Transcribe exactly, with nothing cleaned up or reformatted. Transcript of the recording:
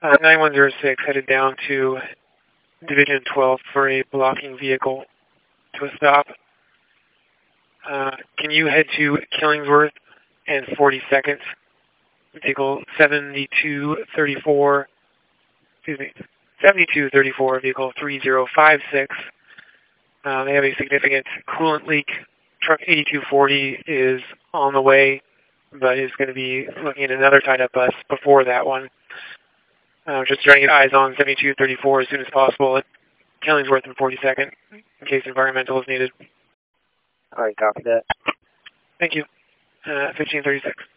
Uh, nine one zero six headed down to Division twelve for a blocking vehicle to a stop. Uh, can you head to Killingsworth and forty-second, vehicle seventy-two thirty-four, excuse me, seventy-two thirty-four, vehicle three zero five six. Uh, they have a significant coolant leak. Truck eighty-two forty is on the way, but is going to be looking at another tied-up bus before that one. Uh, just trying to get eyes on seventy-two thirty-four as soon as possible at Killingsworth and forty-second, in case environmental is needed. All right, copy that. Thank you. Uh, fifteen thirty-six.